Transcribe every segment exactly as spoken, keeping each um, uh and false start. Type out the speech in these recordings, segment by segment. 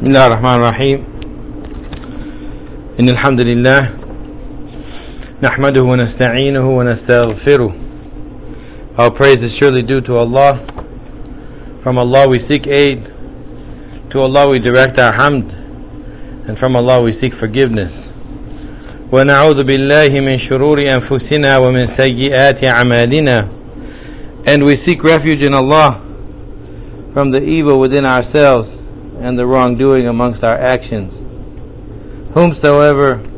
بسم الله الرحمن الرحيم إن الحمد لله نحمده ونستعينه ونستغفره. Our praise is surely due to Allah. From Allah we seek aid, to Allah we direct our hamd, and from Allah we seek forgiveness. وَنَعُوذُ بِاللَّهِ مِنْ شُرُورِ أَنفُسِنَا وَمِنْ سَيِّئَاتِ أَعْمَالِنَا. And we seek refuge in Allah from the evil within ourselves and the wrongdoing amongst our actions. Whomsoever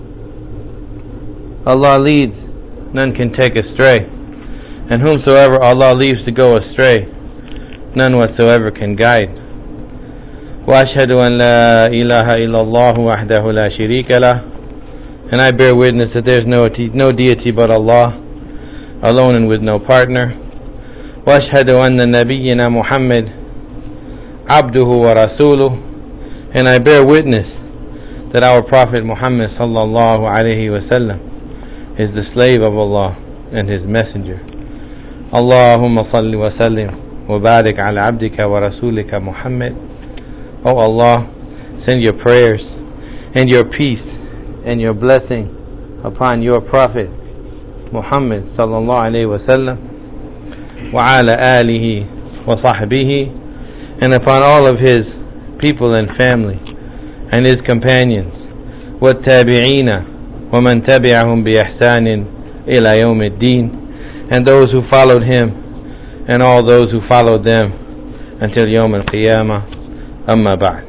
Allah leads, none can take astray, and whomsoever Allah leaves to go astray, none whatsoever can guide. وَأَشْهَدُ أَنْ لَا إِلَهَ إِلَّا اللَّهُ وَحْدَهُ لَا شَرِيكَ لَهُ. And I bear witness that there is no, no deity but Allah, alone and with no partner. وَأَشْهَدُ أَنَّ نَبِيِّنَا مُحَمَّدٍ Abduhu wa Rasuluh. And I bear witness that our Prophet Muhammad sallallahu alayhi wa sallam is the slave of Allah and His messenger. Allahumma salli wa sallim wa barik ala abdika wa rasulika Muhammad. O Allah, send your prayers and your peace and your blessing upon your Prophet Muhammad sallallahu alayhi wa sallam wa ala alihi wa sahbihi, and upon all of his people and family and his companions, وَالتَّابِعِينَ وَمَنْ تَبِعَهُمْ بِإِحْسَانٍ إِلَى يَوْمِ الدِّينِ, and those who followed him and all those who followed them until يوم القيامة. أما بعد,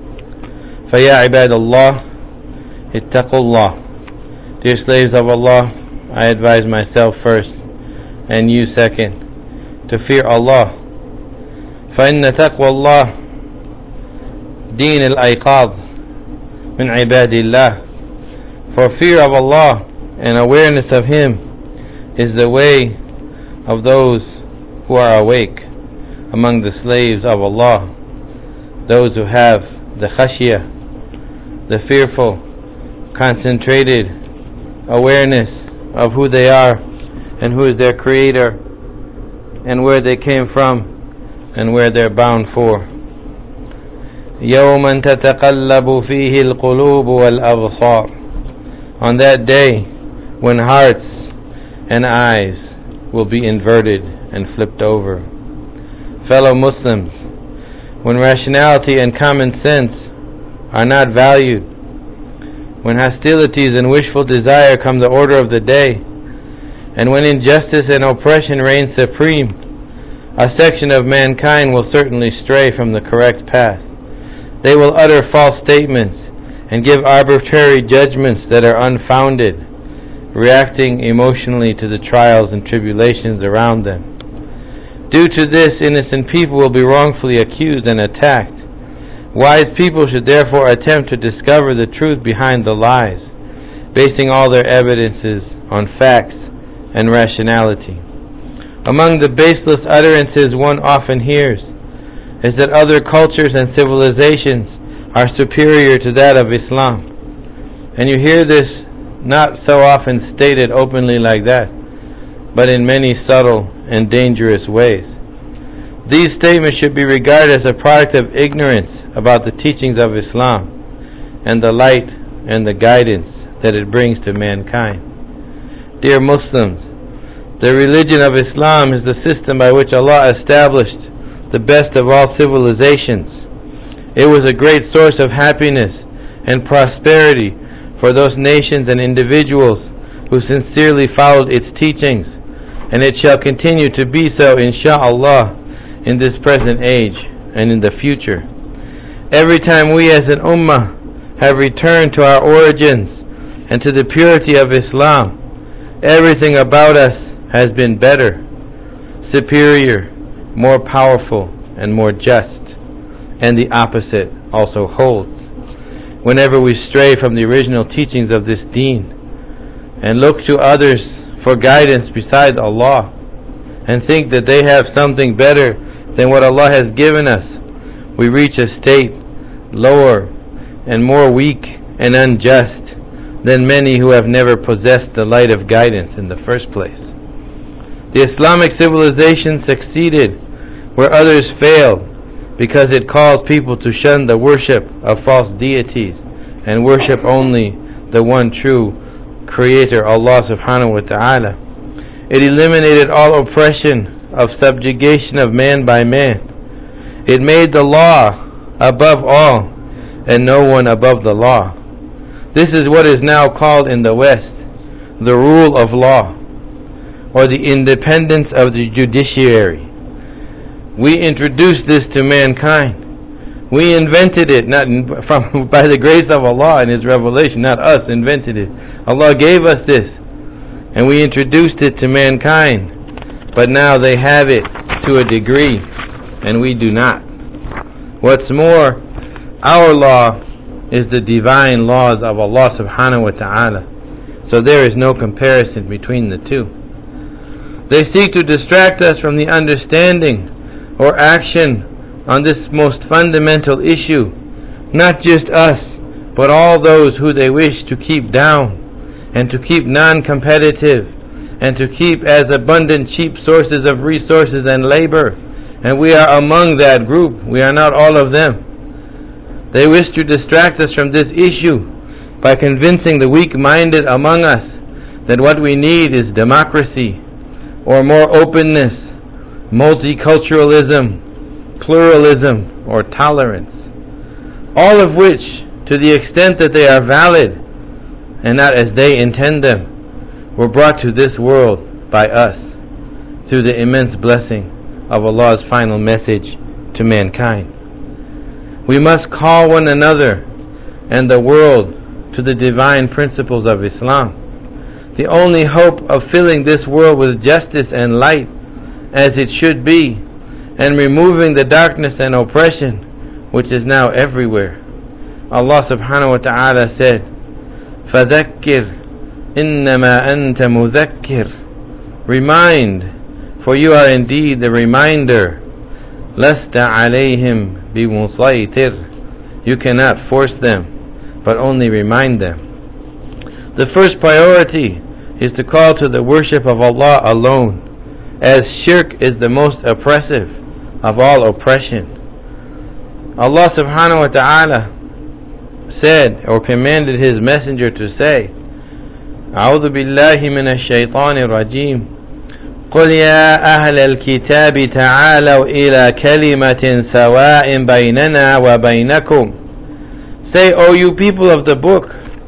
فيا عباد الله اتقوا الله. Dear slaves of Allah, I advise myself first and you second to fear Allah. فإن تقوى الله دين الأيقاظ من عباد الله. For fear of Allah and awareness of Him is the way of those who are awake among the slaves of Allah, those who have the khashiyah, the fearful, concentrated awareness of who they are and who is their creator and where they came from and where they're bound for. يَوْمًا تَتَقَلَّبُ فِيهِ الْقُلُوبُ وَالْأَبْصَارُ. On that day when hearts and eyes will be inverted and flipped over. Fellow Muslims, when rationality and common sense are not valued, when hostilities and wishful desire come the order of the day, and when injustice and oppression reign supreme, a section of mankind will certainly stray from the correct path. They will utter false statements and give arbitrary judgments that are unfounded, reacting emotionally to the trials and tribulations around them. Due to this, innocent people will be wrongfully accused and attacked. Wise people should therefore attempt to discover the truth behind the lies, basing all their evidences on facts and rationality. Among the baseless utterances one often hears is that other cultures and civilizations are superior to that of Islam. And you hear this not so often stated openly like that, but in many subtle and dangerous ways. These statements should be regarded as a product of ignorance about the teachings of Islam and the light and the guidance that it brings to mankind. Dear Muslims, the religion of Islam is the system by which Allah established the best of all civilizations. It was a great source of happiness and prosperity for those nations and individuals who sincerely followed its teachings, and it shall continue to be so, insha'Allah, in this present age and in the future. Every time we as an ummah have returned to our origins and to the purity of Islam, everything about us has been better, superior, more powerful, and more just, and the opposite also holds. Whenever we stray from the original teachings of this deen and look to others for guidance besides Allah and think that they have something better than what Allah has given us, we reach a state lower and more weak and unjust than many who have never possessed the light of guidance in the first place. The Islamic civilization succeeded where others failed, because it calls people to shun the worship of false deities and worship only the one true Creator, Allah subhanahu wa ta'ala. It eliminated all oppression of subjugation of man by man. It made the law above all and no one above the law. This is what is now called in the West the rule of law, or the independence of the judiciary. We introduced this to mankind. We invented it, not in, from by the grace of Allah and His revelation, not us invented it. Allah gave us this, and we introduced it to mankind. But now they have it to a degree, and we do not. What's more, our law is the divine laws of Allah subhanahu wa ta'ala. So there is no comparison between the two. They seek to distract us from the understanding or action on this most fundamental issue. Not just us, but all those who they wish to keep down and to keep non-competitive and to keep as abundant cheap sources of resources and labor. And we are among that group. We are not all of them. They wish to distract us from this issue by convincing the weak-minded among us that what we need is democracy, or more openness, multiculturalism, pluralism, or tolerance. All of which, to the extent that they are valid, and not as they intend them, were brought to this world by us, through the immense blessing of Allah's final message to mankind. We must call one another and the world to the divine principles of Islam, the only hope of filling this world with justice and light as it should be, and removing the darkness and oppression which is now everywhere. Allah subhanahu wa ta'ala said, فَذَكِّرْ إِنَّمَا أَنْتَ مُذَكِّرْ. Remind, for you are indeed the reminder. لَسْتَ عَلَيْهِمْ بِمُصَيْتِرْ. You cannot force them, but only remind them. The first priority is to call to the worship of Allah alone, as shirk is the most oppressive of all oppression. Allah subhanahu wa ta'ala said, or commanded His messenger to say, أعوذ بالله من الشيطان الرجيم قل يا أهل الكتاب تعالوا إلى كلمة سواء بيننا وبينكم. Say, O you people of the book,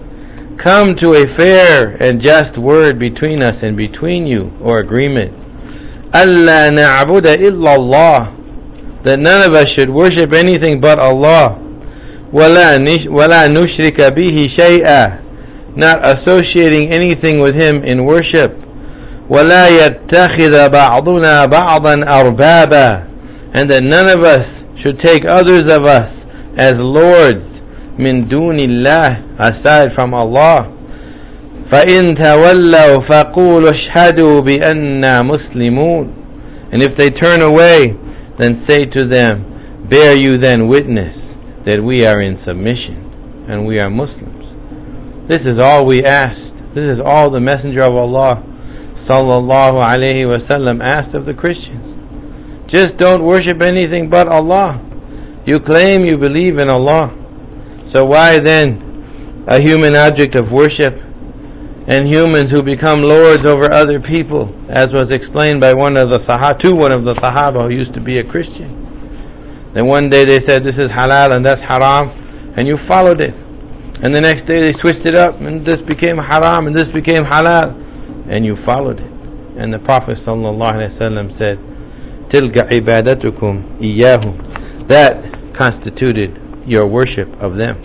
come to a fair and just word between us and between you, or agreement. أَلَّا نَعْبُدَ إِلَّا اللَّهِ. That none of us should worship anything but Allah. وَلَا نُشْرِكَ بِهِ شَيْئًا. Not associating anything with Him in worship. وَلَا يَتَّخِذَ بَعْضُنَا بَعْضًا أَرْبَابًا. And that none of us should take others of us as lords min dunillah, aside from Allah. فَإِن تَوَلَّوْا فَقُولُوا اشْهَدُوا بِأَنَّا مُسْلِمُونَ. And if they turn away, then say to them, bear you then witness that we are in submission and we are Muslims. This is all we asked. This is all the Messenger of Allah sallallahu alayhi wa sallam asked of the Christians. Just don't worship anything but Allah. You claim you believe in Allah, so why then a human object of worship and humans who become lords over other people, as was explained by one of the Sahaba, to one of the Sahaba who used to be a Christian. Then one day they said this is halal and that's haram, and you followed it. And the next day they switched it up, and this became haram and this became halal, and you followed it. And the Prophet sallallahu alaihi wasallam said, "Tilka ibadatukum iyahum." That constituted your worship of them.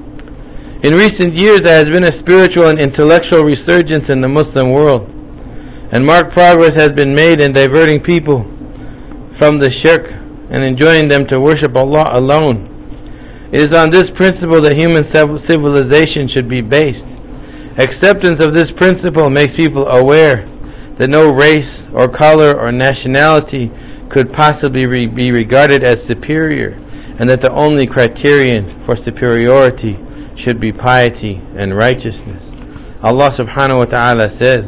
In recent years there has been a spiritual and intellectual resurgence in the Muslim world, and marked progress has been made in diverting people from the shirk and enjoining them to worship Allah alone. It is on this principle that human civilization should be based. Acceptance of this principle makes people aware that no race or color or nationality could possibly re- be regarded as superior, and that the only criterion for superiority should be piety and righteousness. Allah subhanahu wa ta'ala says,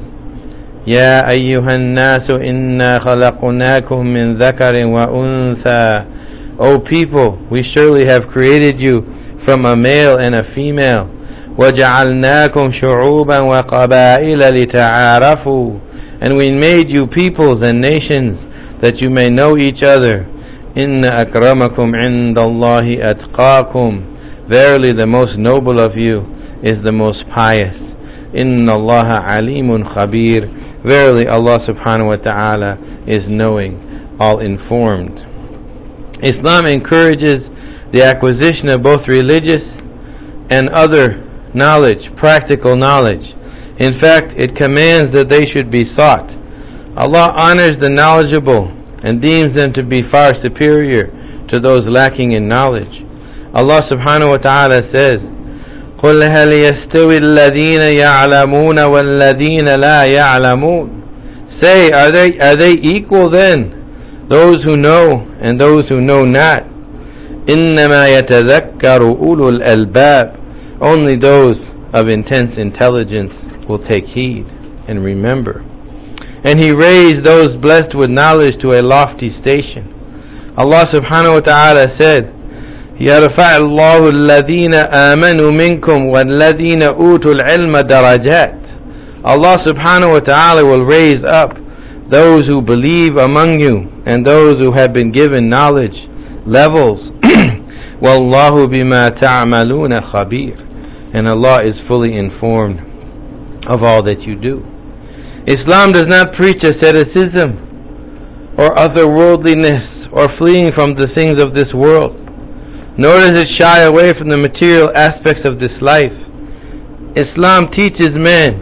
يا أيها الناس إنا خلقناكم من ذكر وأنثى O people, we surely have created you from a male and a female. وَجَعَلْنَاكُمْ شُعُوبًا وَقَبَائِلَ لِتَعَارَفُوا, and we made you peoples and nations that you may know each other. إِنَّ أَكْرَمَكُمْ عِنْدَ اللَّهِ أَتْقَاكُمْ, verily the most noble of you is the most pious. إِنَّ اللَّهَ عَلِيمٌ خَبِيرٌ, verily Allah subhanahu wa ta'ala is knowing, all informed. Islam encourages the acquisition of both religious and other knowledge, practical knowledge. In fact, it commands that they should be sought. Allah honors the knowledgeable and deems them to be far superior to those lacking in knowledge. Allah subhanahu wa ta'ala says, قُلْ هَلْ يَسْتَوِي الَّذِينَ يَعْلَمُونَ وَالَّذِينَ لَا يَعْلَمُونَ, say, are they, are they equal then, those who know and those who know not? إِنَّمَا يَتَذَكَّرُ أُولُو الْأَلْبَابِ, only those of intense intelligence will take heed and remember. And He raised those blessed with knowledge to a lofty station. Allah subhanahu wa ta'ala said, يَرْفَعِ اللَّهُ الَّذِينَ آمَنُوا مِنْكُمْ وَالَّذِينَ أُوتُوا الْعِلْمَ دَرَجَاتٍ, Allah subhanahu wa ta'ala will raise up those who believe among you and those who have been given knowledge levels. وَاللَّهُ بِمَا تَعْمَلُونَ خَبِيرٌ, and Allah is fully informed of all that you do. Islam does not preach asceticism or otherworldliness or fleeing from the things of this world, nor does it shy away from the material aspects of this life. Islam teaches man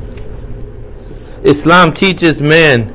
Islam teaches man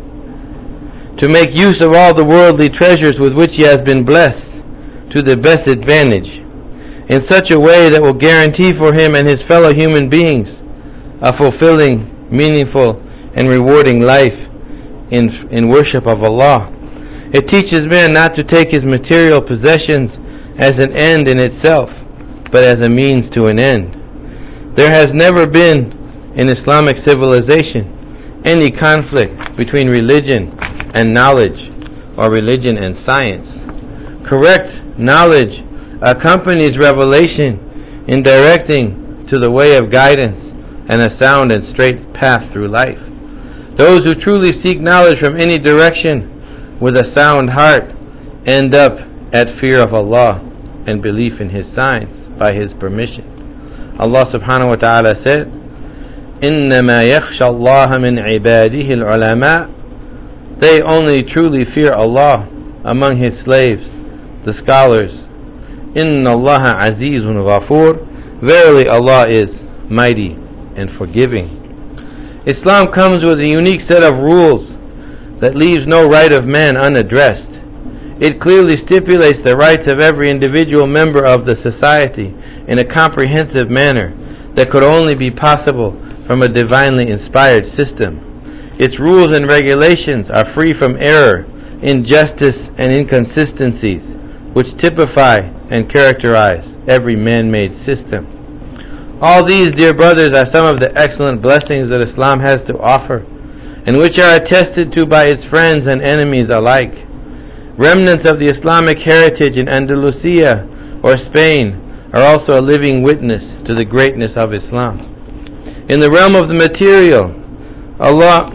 to make use of all the worldly treasures with which he has been blessed to the best advantage, in such a way that will guarantee for him and his fellow human beings a fulfilling, meaningful, and rewarding life in, in worship of Allah. It teaches man not to take his material possessions as an end in itself, but as a means to an end. There has never been in Islamic civilization any conflict between religion and knowledge, or religion and science. Correct knowledge accompanies revelation in directing to the way of guidance and a sound and straight path through life. Those who truly seek knowledge from any direction with a sound heart end up at fear of Allah and belief in His signs by His permission. Allah subhanahu wa ta'ala said, إِنَّمَا يَخْشَى اللَّهَ مِنْ عِبَادِهِ الْعُلَمَاءِ, they only truly fear Allah among His slaves, the scholars. إِنَّ اللَّهَ عَزِيزٌ غَفُورٌ, verily Allah is mighty and forgiving. Islam comes with a unique set of rules that leaves no right of man unaddressed. It clearly stipulates the rights of every individual member of the society in a comprehensive manner that could only be possible from a divinely inspired system. Its rules and regulations are free from error, injustice, and inconsistencies, which typify and characterize every man-made system. All these, dear brothers, are some of the excellent blessings that Islam has to offer, and which are attested to by its friends and enemies alike. Remnants of the Islamic heritage in Andalusia or Spain are also a living witness to the greatness of Islam. In the realm of the material, Allah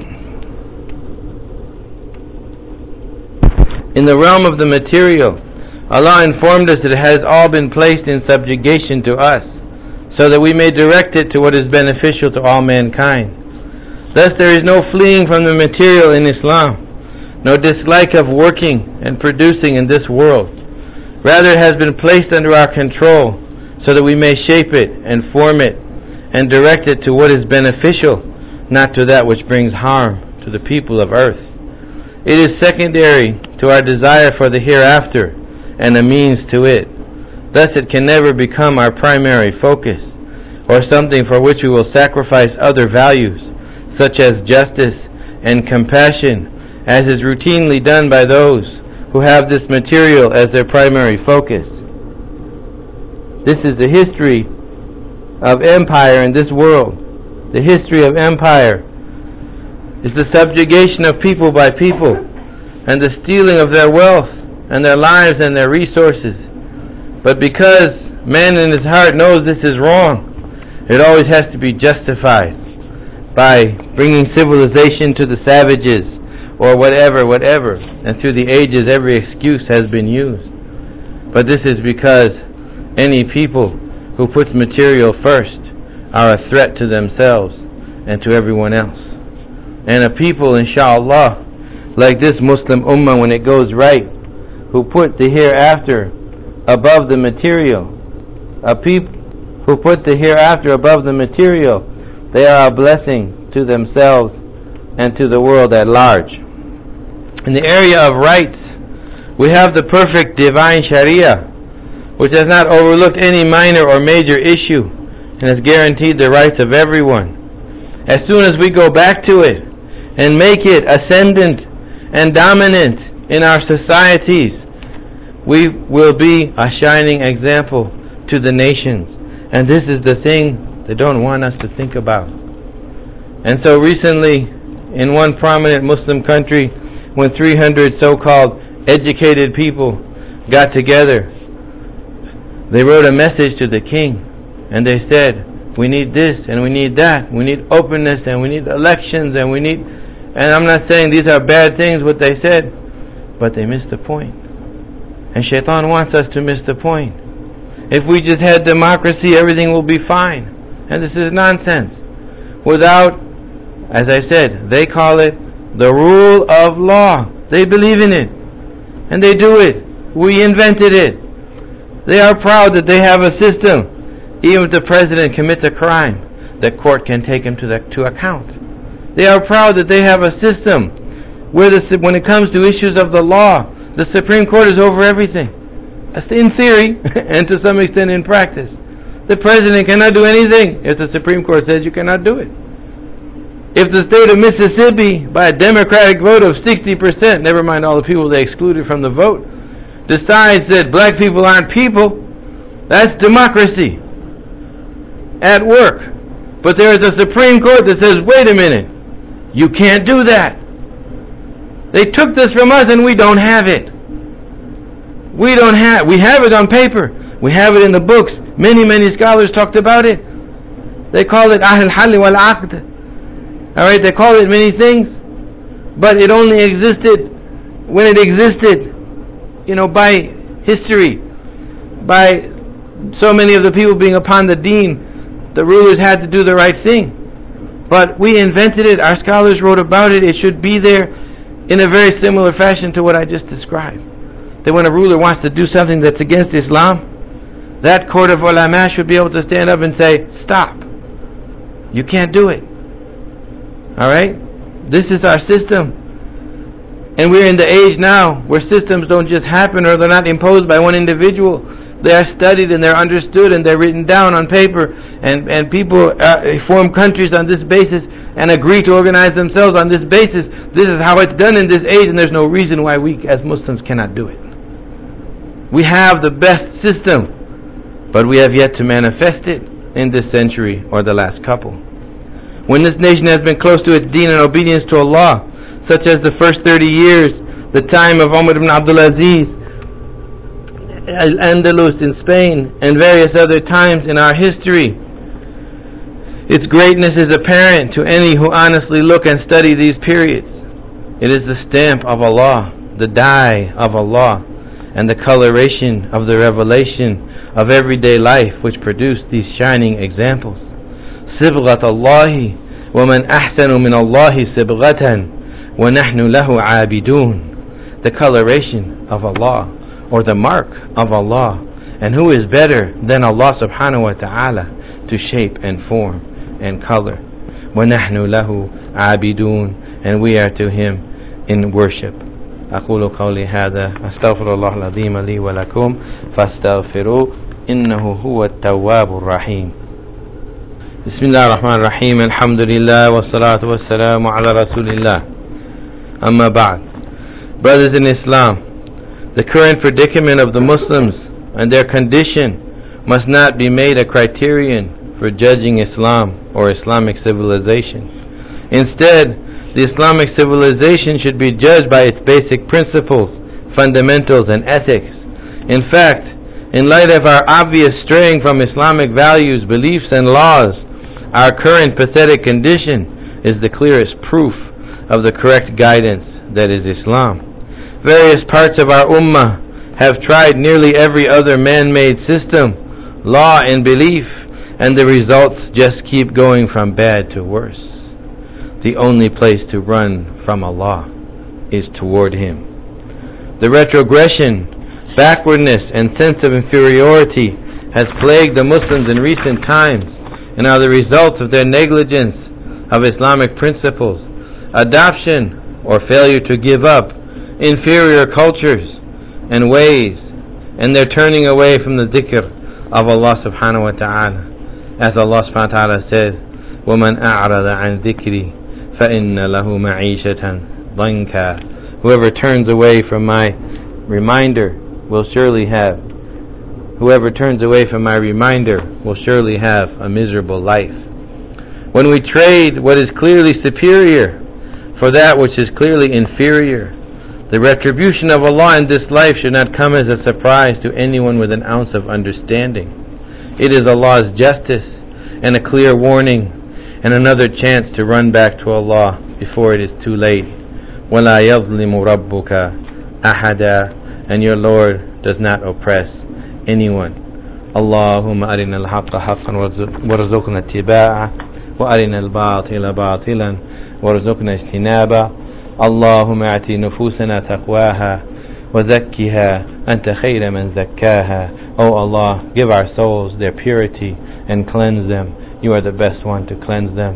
In the realm of the material, Allah informed us that it has all been placed in subjugation to us, so that we may direct it to what is beneficial to all mankind. Thus there is no fleeing from the material in Islam, no dislike of working and producing in this world. Rather, it has been placed under our control, so that we may shape it and form it and direct it to what is beneficial, not to that which brings harm to the people of earth. It is secondary to our desire for the hereafter and a means to it. Thus it can never become our primary focus, or something for which we will sacrifice other values, such as justice and compassion, as is routinely done by those who have this material as their primary focus. This is the history of empire in this world. The history of empire is the subjugation of people by people and the stealing of their wealth and their lives and their resources. But because man in his heart knows this is wrong, it always has to be justified by bringing civilization to the savages or whatever, whatever. And through the ages every excuse has been used. But this is because any people who puts material first are a threat to themselves and to everyone else. And a people, inshallah, like this Muslim ummah when it goes right, who put the hereafter above the material, a people who put the hereafter above the material, they are a blessing to themselves and to the world at large. In the area of rights, we have the perfect divine Sharia, which has not overlooked any minor or major issue and has guaranteed the rights of everyone. As soon as we go back to it and make it ascendant and dominant in our societies, we will be a shining example to the nations. And this is the thing they don't want us to think about. And so recently, in one prominent Muslim country, when three hundred so-called educated people got together, they wrote a message to the king, and they said, we need this and we need that, we need openness and we need elections and we need, and I'm not saying these are bad things what they said, but they missed the point. And Shaitan wants us to miss the point. If we just had democracy, everything will be fine. And this is nonsense. Without, as I said, they call it the rule of law. They believe in it. And they do it. We invented it. They are proud that they have a system. Even if the president commits a crime, the court can take him to, the, to account. They are proud that they have a system where the, when it comes to issues of the law, the Supreme Court is over everything. In theory, and to some extent in practice. The president cannot do anything if the Supreme Court says you cannot do it. If the state of Mississippi, by a democratic vote of sixty percent, never mind all the people they excluded from the vote, decides that black people aren't people, that's democracy at work. But there is a Supreme Court that says, wait a minute, you can't do that. They took this from us and we don't have it. We don't have, we have it on paper. We have it in the books. Many, many scholars talked about it. They call it Ahl Halli wal Aqd. Alright, they call it many things. But it only existed when it existed, you know, by history. By so many of the people being upon the deen, the rulers had to do the right thing. But we invented it. Our scholars wrote about it. It should be there in a very similar fashion to what I just described. That when a ruler wants to do something that's against Islam, that court of ulama should be able to stand up and say, stop. You can't do it. Alright? This is our system. And we're in the age now where systems don't just happen or they're not imposed by one individual. They are studied and they're understood and they're written down on paper. And, and people uh, form countries on this basis and agree to organize themselves on this basis. This is how it's done in this age, and there's no reason why we as Muslims cannot do it. We have the best system, but we have yet to manifest it in this century or the last couple. When this nation has been close to its deen and obedience to Allah, such as the first thirty years, the time of Umar ibn Abdul Aziz, Al-Andalus in Spain, and various other times in our history, its greatness is apparent to any who honestly look and study these periods. It is the stamp of Allah, the dye of Allah, and the coloration of the revelation of everyday life which produced these shining examples. صبغة الله ومن أحسن من الله صبغة ونحن له عابدون. The coloration of Allah, or the mark of Allah, and who is better than Allah subhanahu wa ta'ala to shape and form and color. وَنَحْنُ لَهُ عَابِدُونَ, and we are to Him in worship. أقول قولي هذا أستغفر الله العظيم لي ولكم فاستغفروه إنه هو التواب الرحيم. بسم الله الرحمن الرحيم. الحمد لله والصلاة والسلام على رسول الله. أما بعد. Brothers in Islam, the current predicament of the Muslims and their condition must not be made a criterion for judging Islam or Islamic civilization. Instead, the Islamic civilization should be judged by its basic principles fundamentals, and ethics. In fact, in light of our obvious straying from Islamic values, beliefs, and laws, our current pathetic condition is the clearest proof of the correct guidance that is Islam. Various parts of our ummah have tried nearly every other man-made system, law, and belief, and the results just keep going from bad to worse. The only place to run from Allah is toward Him. The retrogression, backwardness, and sense of inferiority has plagued the Muslims in recent times and are the results of their negligence of Islamic principles, adoption or failure to give up inferior cultures and ways, and their turning away from the dhikr of Allah subhanahu wa ta'ala. As Allah subhanahu wa ta'ala says, وَمَنْ أَعْرَضَ عَنْ ذِكْرِي فَإِنَّ لَهُ مَعِيشَةً ضَنْكًا. Whoever turns away from my reminder will surely have Whoever turns away from my reminder will surely have a miserable life. When we trade what is clearly superior for that which is clearly inferior, the retribution of Allah in this life should not come as a surprise to anyone with an ounce of understanding. It is Allah's justice and a clear warning and another chance to run back to Allah before it is too late. وَلَا يَظْلِمُ رَبُّكَ أَحَدًا. And your Lord does not oppress anyone. اللهم أرنا الحق حقا وارزقنا اتباعه وأرنا الباطل باطلا وارزقنا اجتنابه. اللهم أعط نفوسنا تقواها وزكها أنت خير من زكاها. O Allah, give our souls their purity and cleanse them. You are the best one to cleanse them.